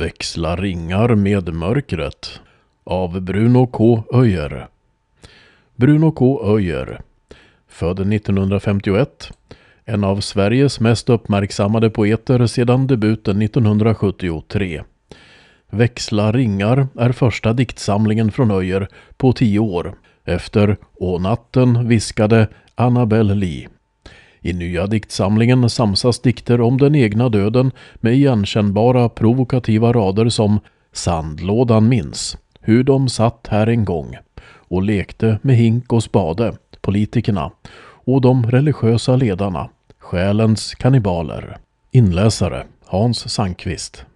Växla ringar med mörkret av Bruno K. Öijer. Bruno K. Öijer, född 1951, en av Sveriges mest uppmärksammade poeter sedan debuten 1973. Växla ringar är första diktsamlingen från Öijer på 10 år, efter Och natten viskade Annabel Lee. I nya diktsamlingen samsas dikter om den egna döden med igenkännbara provokativa rader som Sandlådan minns, hur de satt här en gång och lekte med hink och spade, politikerna och de religiösa ledarna, själens kannibaler. Inläsare Hans Sandqvist.